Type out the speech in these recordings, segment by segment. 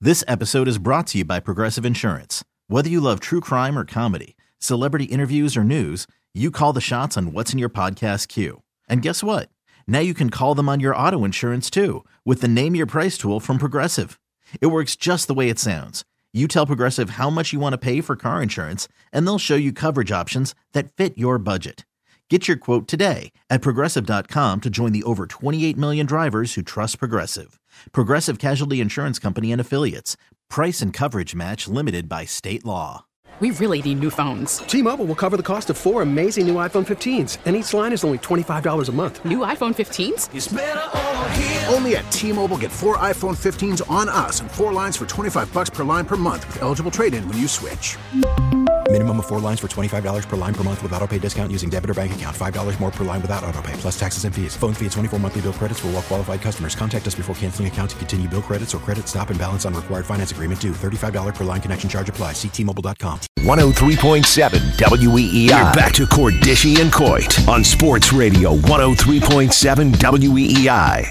This episode is brought to you by Progressive Insurance. Whether you love true crime or comedy, celebrity interviews or news, you call the shots on what's in your podcast queue. And guess what? Now you can call them on your auto insurance too with the Name Your Price tool from Progressive. It works just the way it sounds. You tell Progressive how much you want to pay for car insurance, and they'll show you coverage options that fit your budget. Get your quote today at Progressive.com to join the over 28 million drivers who trust Progressive. Progressive Casualty Insurance Company and Affiliates. Price and coverage match limited by state law. We really need new phones. T-Mobile will cover the cost of 4 amazing new iPhone 15s, and each line is only $25 a month. New iPhone 15s? It's better over here. Only at T-Mobile, get 4 iPhone 15s on us and 4 lines for $25 per line per month with eligible trade-in when you switch. Minimum of 4 lines for $25 per line per month with autopay discount using debit or bank account. $5 more per line without autopay, plus taxes and fees. Phone fee at 24 monthly bill credits for well-qualified customers. Contact us before canceling account to continue bill credits or credit stop and balance on required finance agreement due. $35 per line connection charge applies. See T-Mobile.com. 103.7 WEEI. You're back to Cordischi and Coit on Sports Radio 103.7 WEEI.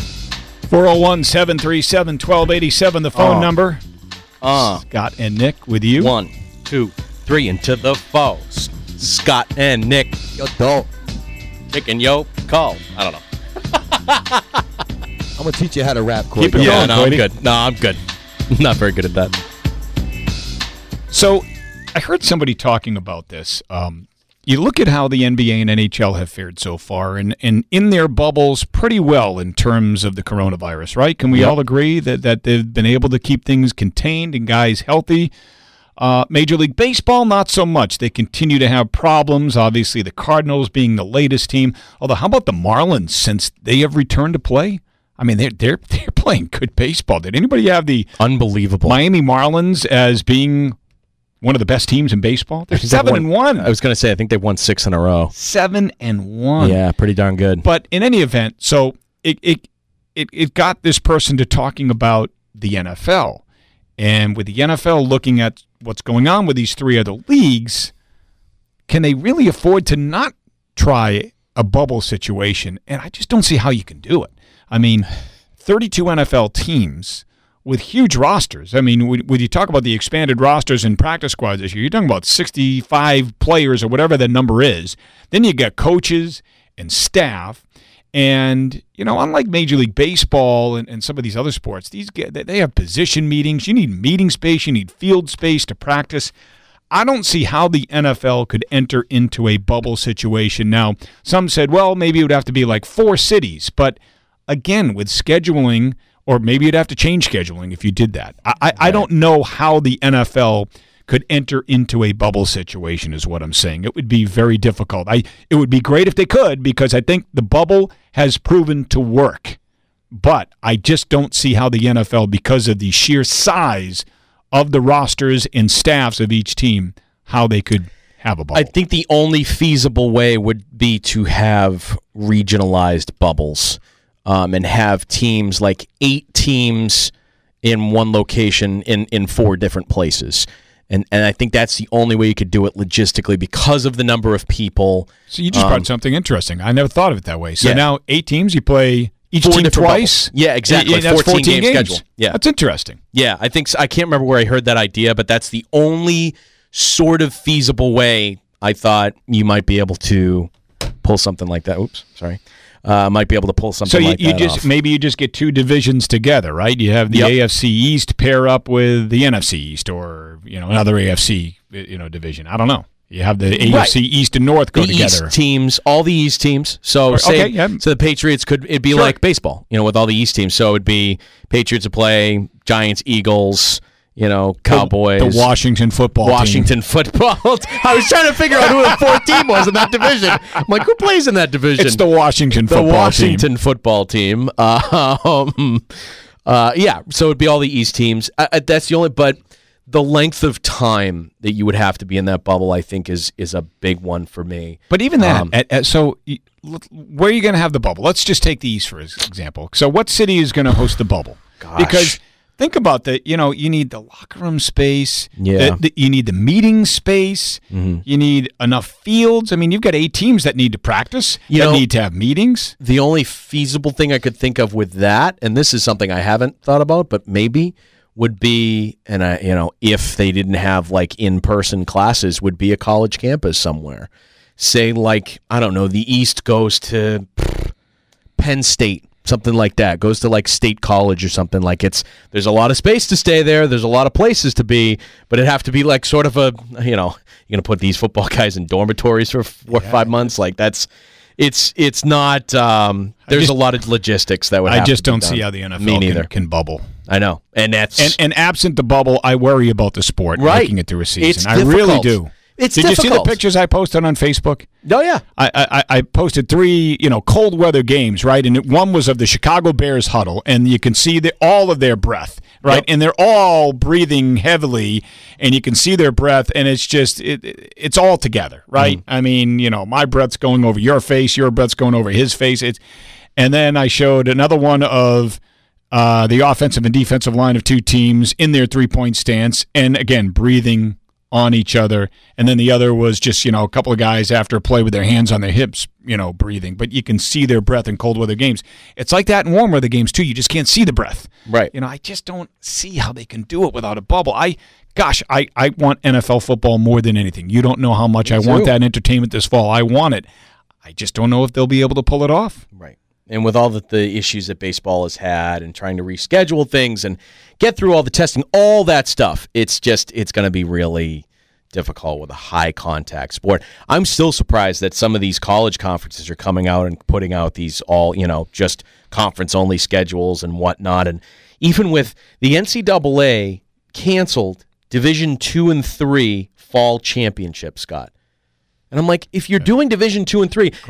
401-737-1287, the phone number. Scott and Nick with you. 1, 2, 3 into the foe. Scott and Nick. Yo, dope. Nick and yo, call. I don't know. I'm going to teach you how to rap, Coit. Keep it going, I'm good. No, I'm good. I'm not very good at that. So I heard somebody talking about this. You look at how the NBA and NHL have fared so far, and in their bubbles pretty well in terms of the coronavirus, right? Can we all agree that they've been able to keep things contained and guys healthy? Major League Baseball, not so much. They continue to have problems. Obviously, the Cardinals being the latest team. Although, how about the Marlins since they have returned to play? I mean, they're playing good baseball. Did anybody have the unbelievable Miami Marlins as being one of the best teams in baseball? They're 7-1. I was going to say, I think they've won 6 in a row. 7-1. Yeah, pretty darn good. But in any event, so it got this person to talking about the NFL. And with the NFL looking at what's going on with these 3 other leagues, can they really afford to not try a bubble situation? And I just don't see how you can do it. I mean, 32 NFL teams with huge rosters. I mean, when you talk about the expanded rosters and practice squads this year, you're talking about 65 players or whatever that number is. Then you got coaches and staff. And, you know, unlike Major League Baseball and some of these other sports, they have position meetings. You need meeting space. You need field space to practice. I don't see how the NFL could enter into a bubble situation. Now, some said, well, maybe it would have to be like 4 cities. But, again, with scheduling, or maybe you'd have to change scheduling if you did that. I don't know how the NFL could enter into a bubble situation is what I'm saying. It would be very difficult. It would be great if they could, because I think the bubble has proven to work. But I just don't see how the NFL, because of the sheer size of the rosters and staffs of each team, how they could have a bubble. I think the only feasible way would be to have regionalized bubbles. And have teams, like 8 teams in one location in 4 different places. And I think that's the only way you could do it logistically because of the number of people. So you just brought something interesting. I never thought of it that way. So now 8 teams, you play each team twice? Bubbles. Yeah, exactly. That's 14 game games. schedule. Yeah. That's interesting. Yeah, I think so. I can't remember where I heard that idea, but that's the only sort of feasible way I thought you might be able to pull something like that. Oops, sorry. Might be able to pull something like that off. Maybe you just get 2 divisions together, right? You have the AFC East pair up with the NFC East, or another AFC division. I don't know. You have the AFC East and North go together. East teams, all the East teams. So so the Patriots it'd be like baseball, with all the East teams. So it'd be Patriots would play Giants, Eagles. Cowboys. The Washington football team. I was trying to figure out who the 4th team was in that division. I'm like, who plays in that division? It's the Washington football team. The Washington football team. So it'd be all the East teams. That's the only, but the length of time that you would have to be in that bubble, I think, is a big one for me. But even that, so where are you going to have the bubble? Let's just take the East, for example. So what city is going to host the bubble? Gosh. Because think about that. You need the locker room space. Yeah. You need the meeting space. Mm-hmm. You need enough fields. I mean, you've got 8 teams that need to practice, need to have meetings. The only feasible thing I could think of with that, and this is something I haven't thought about, but maybe, would be, and if they didn't have like in-person classes, would be a college campus somewhere. Say like, I don't know, the East goes to Penn State, something like that, goes to like State College or something. Like there's a lot of space to stay there. There's a lot of places to be, but it'd have to be like sort of a, you're going to put these football guys in dormitories for 4 or 5 months. Like it's not, there's a lot of logistics that would happen. I just don't see how the NFL can bubble. I know. And that's, and absent the bubble, I worry about the sport making it through a season. It's I really do. It's Did difficult. you see the pictures I posted on Facebook? Oh, yeah. I posted 3, cold weather games, right? And one was of the Chicago Bears huddle, and you can see all of their breath, right? Yep. And they're all breathing heavily, and you can see their breath, and it's just it's all together, right? I mean, my breath's going over your face, your breath's going over his face. And then I showed another one of the offensive and defensive line of 2 teams in their 3-point stance, and again, breathing on each other. And then the other was just, a couple of guys after a play with their hands on their hips, breathing. But you can see their breath in cold weather games. It's like that in warm weather games, too. You just can't see the breath. Right. I just don't see how they can do it without a bubble. I want NFL football more than anything. You don't know how much I want that entertainment this fall. I want it. I just don't know if they'll be able to pull it off. Right. And with all the issues that baseball has had and trying to reschedule things and get through all the testing, all that stuff, it's going to be really difficult with a high-contact sport. I'm still surprised that some of these college conferences are coming out and putting out these all, just conference-only schedules and whatnot. And even with the NCAA canceled Division II and III fall championship, Scott. And I'm like, if you're doing Division II and III,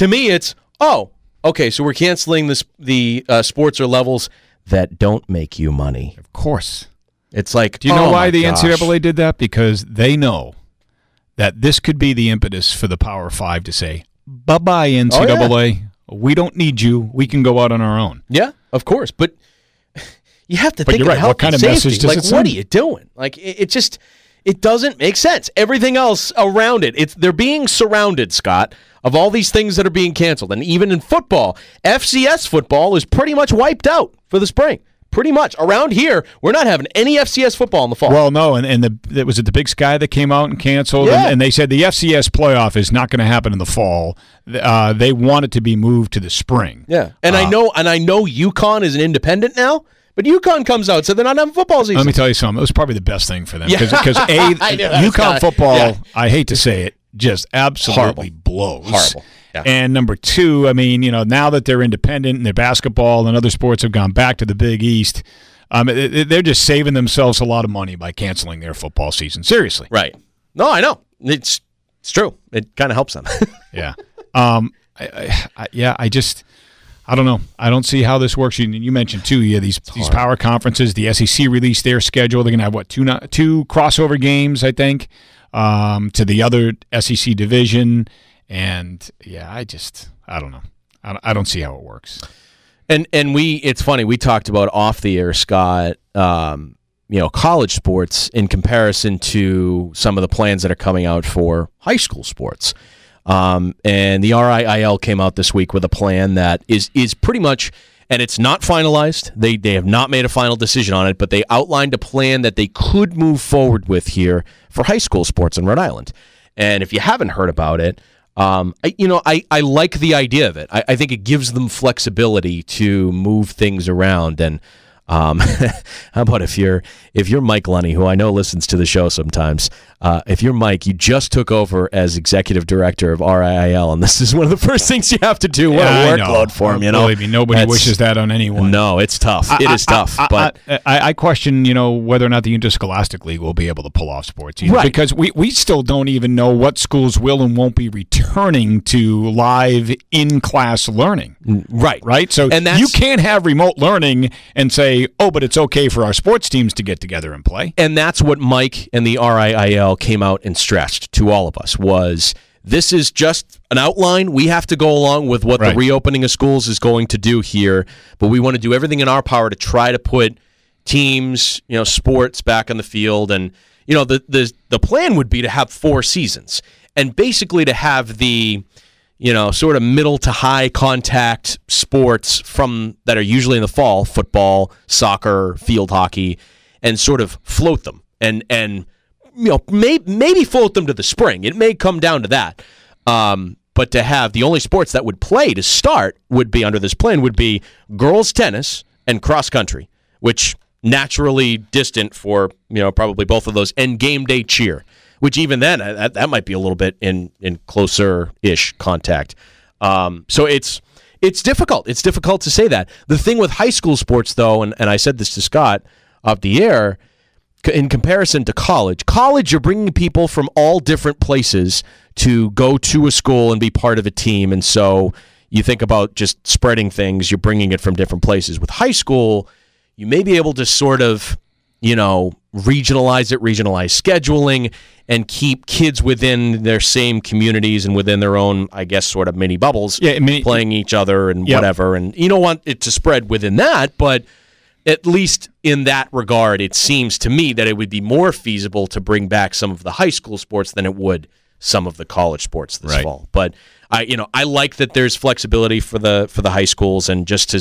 okay, so we're canceling the sports or levels that don't make you money. Of course. It's like, do you know why the NCAA did that? Because they know that this could be the impetus for the Power 5 to say, bye-bye, NCAA. We don't need you. We can go out on our own. Yeah, of course. But you have to think of health what kind and of safety. message does it send? What are you doing? Like, it doesn't make sense. Everything else around it, they're being surrounded, Scott, of all these things that are being canceled. And even in football, FCS football is pretty much wiped out for the spring. Pretty much. Around here, we're not having any FCS football in the fall. Well, no, and was it the Big Sky that came out and canceled? Yeah. And they said the FCS playoff is not going to happen in the fall. They want it to be moved to the spring. Yeah, and I know UConn is an independent now, but UConn comes out, so they're not having football season. Let me tell you something. It was probably the best thing for them because UConn UConn football, I hate to say it, just absolutely blows. Horrible. Yeah. And number 2, I mean, now that they're independent and their basketball and other sports have gone back to the Big East, they're just saving themselves a lot of money by canceling their football season. Seriously. Right. No, I know. It's true. It kind of helps them. Yeah. I don't know. I don't see how this works. You mentioned, too, these power conferences. The SEC released their schedule. They're going to have, two crossover games, I think, to the other SEC division. And, I don't know. I don't see how it works. And it's funny, we talked about off the air, Scott, college sports in comparison to some of the plans that are coming out for high school sports. And the RIIL came out this week with a plan that is pretty much, and it's not finalized. They have not made a final decision on it, but they outlined a plan that they could move forward with here for high school sports in Rhode Island. And if you haven't heard about it, I like the idea of it. I think it gives them flexibility to move things around. And how about if you're Mike Lunny, who I know listens to the show sometimes, if you're Mike, you just took over as executive director of RIIL, and this is one of the first things you have to do. What a workload for him, Believe me, nobody wishes that on anyone. No, it's tough. It is tough. But I question, whether or not the Interscholastic League will be able to pull off sports either, right. Because we still don't even know what schools will and won't be returning to live in-class learning. Right. So you can't have remote learning and say, but it's okay for our sports teams to get together and play. And that's what Mike and the RIIL came out and stressed to all of us was this is just an outline. We have to go along with what the reopening of schools is going to do here, but we want to do everything in our power to try to put teams, sports back on the field. And, the plan would be to have 4 seasons and basically to have the sort of middle to high contact sports that are usually in the fall, football, soccer, field hockey, and sort of float them and maybe float them to the spring. It may come down to that. But to have the only sports that would play to start would be under this plan would be girls tennis and cross country, which naturally distant for probably both of those, and game day cheer, which even then that might be a little bit in closer-ish contact. So it's difficult. It's difficult to say that. The thing with high school sports, though, and I said this to Scott off the air, in comparison to college, you're bringing people from all different places to go to a school and be part of a team. And so you think about just spreading things, you're bringing it from different places. With high school, you may be able to sort of, regionalize scheduling, and keep kids within their same communities and within their own, I guess, sort of mini bubbles, playing each other and whatever. And you don't want it to spread within that, but at least in that regard, it seems to me that it would be more feasible to bring back some of the high school sports than it would some of the college sports this fall. But I like that there's flexibility for the high schools, and just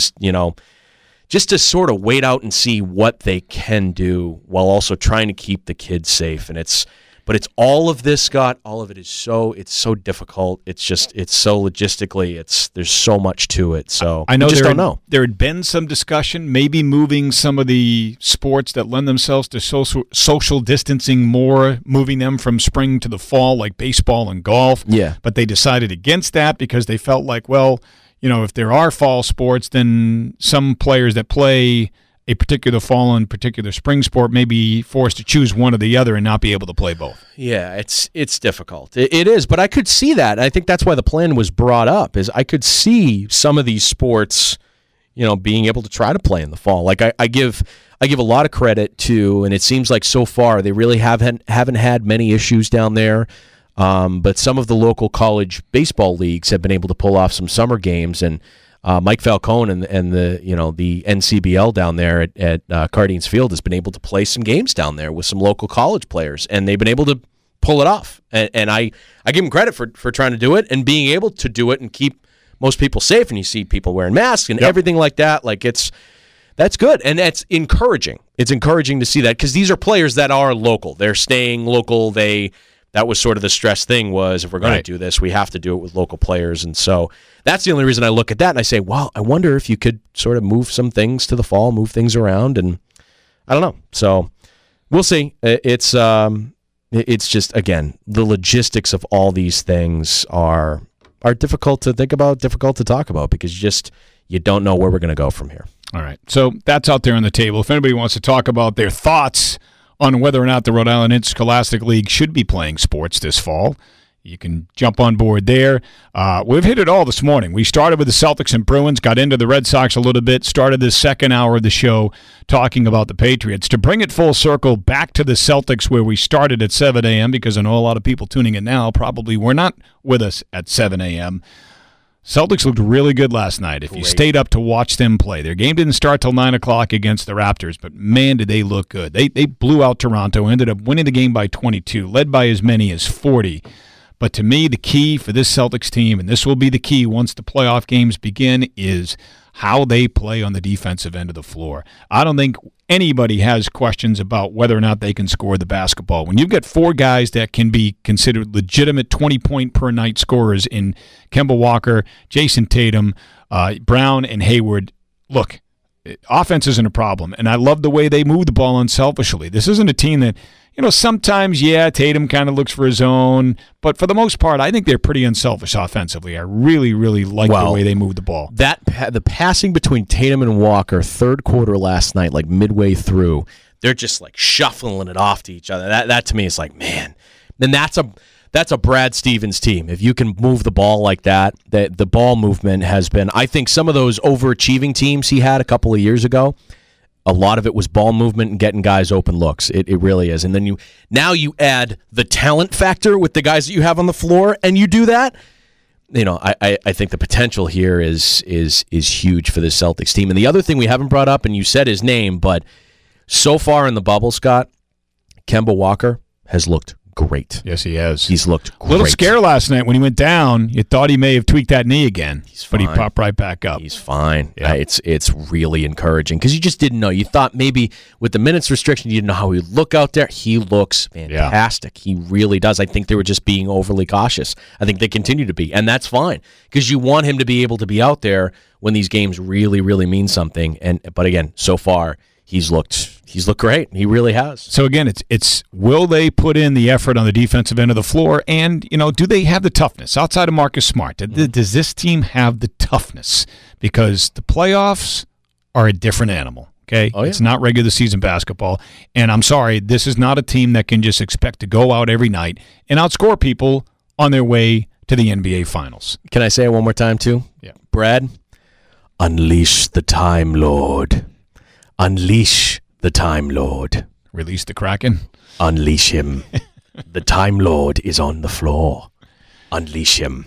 to sort of wait out and see what they can do while also trying to keep the kids safe. And it's all of this, Scott. All of it is so difficult. It's so logistically. There's so much to it. So I know we just don't know. There had been some discussion, maybe moving some of the sports that lend themselves to social distancing more, moving them from spring to the fall, like baseball and golf. Yeah. But they decided against that because they felt like, well, if there are fall sports, then some players that play a particular fall and particular spring sport may be forced to choose one or the other and not be able to play both. Yeah, it's difficult. It is, but I could see that. I think that's why the plan was brought up, is I could see some of these sports, being able to try to play in the fall. Like I give a lot of credit to, and it seems like so far they really haven't had many issues down there. But some of the local college baseball leagues have been able to pull off some summer games, and Mike Falcone and the NCBL down there at Cardines Field has been able to play some games down there with some local college players, and they've been able to pull it off. And I give them credit for trying to do it and being able to do it and keep most people safe. And you see people wearing masks and everything like that. Like that's good, and that's encouraging. It's encouraging to see that, because these are players that are local. They're staying local. That was sort of the stress thing, was if we're going to do this, we have to do it with local players. And so that's the only reason I look at that and I say, well, I wonder if you could sort of move some things to the fall, move things around, and I don't know. So we'll see. It's just, again, the logistics of all these things are difficult to think about, difficult to talk about, because you don't know where we're going to go from here. All right. So that's out there on the table. If anybody wants to talk about their thoughts on whether or not the Rhode Island Interscholastic League should be playing sports this fall, you can jump on board there. We've hit it all this morning. We started with the Celtics and Bruins, got into the Red Sox a little bit, started the second hour of the show talking about the Patriots. To bring it full circle back to the Celtics, where we started at 7 a.m., because I know a lot of people tuning in now probably were not with us at 7 a.m., Celtics looked really good last night if you stayed up to watch them play. Their game didn't start till 9 o'clock against the Raptors, but man, did they look good. They blew out Toronto, ended up winning the game by 22, led by as many as 40. But to me, the key for this Celtics team, and this will be the key once the playoff games begin, is how they play on the defensive end of the floor. I don't think anybody has questions about whether or not they can score the basketball. When you've got four guys that can be considered legitimate 20-point-per-night scorers in Kemba Walker, Jason Tatum, Brown, and Hayward, look, offense isn't a problem, and I love the way they move the ball unselfishly. This isn't a team that, sometimes, Tatum kind of looks for his own, but for the most part, I think they're pretty unselfish offensively. I really, really like the way they move the ball. The passing between Tatum and Walker, third quarter last night, like midway through, they're just like shuffling it off to each other. That to me is like, man. Then that's a Brad Stevens team. If you can move the ball like that, the ball movement has been, I think some of those overachieving teams he had a couple of years ago, a lot of it was ball movement and getting guys open looks. It really is. And then you add the talent factor with the guys that you have on the floor, and you do that. I think the potential here is huge for this Celtics team. And the other thing we haven't brought up, and you said his name, but so far in the bubble, Scott, Kemba Walker has looked great. Yes, he has. He's looked great. Little scare last night when he went down. You thought he may have tweaked that knee again, but he popped right back up. He's fine. Yeah. It's really encouraging because you just didn't know. You thought maybe with the minutes restriction, you didn't know how he would look out there. He looks fantastic. Yeah. He really does. I think they were just being overly cautious. I think they continue to be, and that's fine because you want him to be able to be out there when these games really, really mean something. But again, so far he's looked great. He really has. So again, it's will they put in the effort on the defensive end of the floor, and do they have the toughness outside of Marcus Smart? Does this team have the toughness? Because the playoffs are a different animal. Okay, It's not regular season basketball, and I'm sorry, this is not a team that can just expect to go out every night and outscore people on their way to the NBA Finals. Can I say it one more time too? Yeah, Brad, unleash the Time Lord. Unleash the Time Lord. Release the Kraken. Unleash him. The Time Lord is on the floor. Unleash him.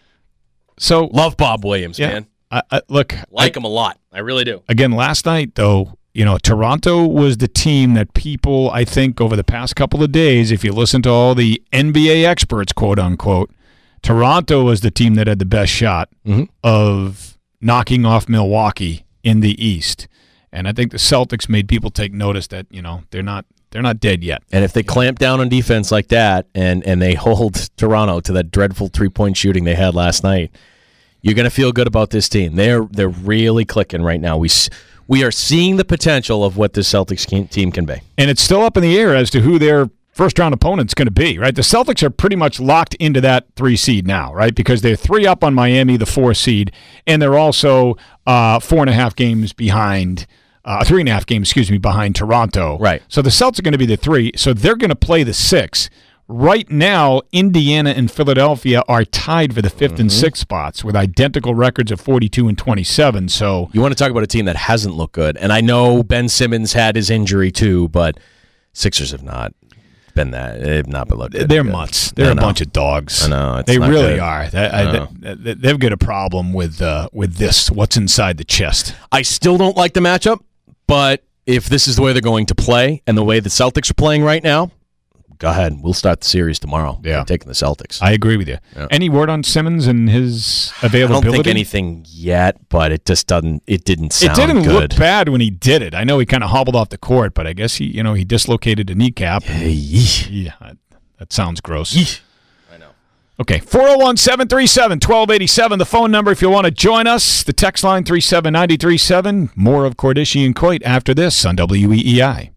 So love Bob Williams, man. I like him a lot. I really do. Again, last night, though, Toronto was the team that people, I think, over the past couple of days, if you listen to all the NBA experts, quote unquote, Toronto was the team that had the best shot of knocking off Milwaukee in the East. And I think the Celtics made people take notice that, they're not dead yet. And if they clamp down on defense like that and they hold Toronto to that dreadful three-point shooting they had last night, you're going to feel good about this team. They're really clicking right now. We are seeing the potential of what this Celtics team can be. And it's still up in the air as to who their first-round opponent's going to be, right? The Celtics are pretty much locked into that 3 seed now, right? Because they're 3 up on Miami, the 4 seed, and they're also 4.5 games behind 3.5 games, behind Toronto. Right. So the Celtics are going to be the 3, so they're going to play the 6. Right now, Indiana and Philadelphia are tied for the 5th and 6th spots with identical records of 42 and 27. So you want to talk about a team that hasn't looked good, and I know Ben Simmons had his injury too, but Sixers have not been that. They've not been looked good. They're mutts. They're a bunch of dogs. I know. They really are. They've got a problem with this. What's inside the chest? I still don't like the matchup, but if this is the way they're going to play and the way the Celtics are playing right now, go ahead. We'll start the series tomorrow. Yeah. I'm taking the Celtics. I agree with you. Yeah. Any word on Simmons and his availability? I don't think anything yet, but it just doesn't. It didn't sound good. It didn't look good. bad when he did it. I know he kind of hobbled off the court, but I guess he dislocated a kneecap. Yeah, that sounds gross. I know. Okay, 401-737-1287, the phone number if you want to join us. The text line 37937. More of Cordischi and Coit after this on WEEI.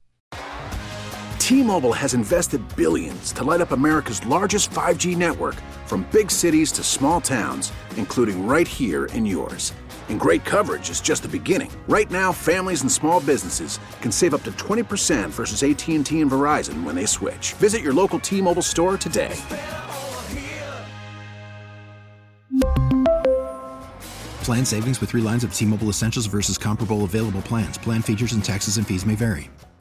T-Mobile has invested billions to light up America's largest 5G network, from big cities to small towns, including right here in yours. And great coverage is just the beginning. Right now, families and small businesses can save up to 20% versus AT&T and Verizon when they switch. Visit your local T-Mobile store today. Plan savings with 3 lines of T-Mobile Essentials versus comparable available plans. Plan features and taxes and fees may vary.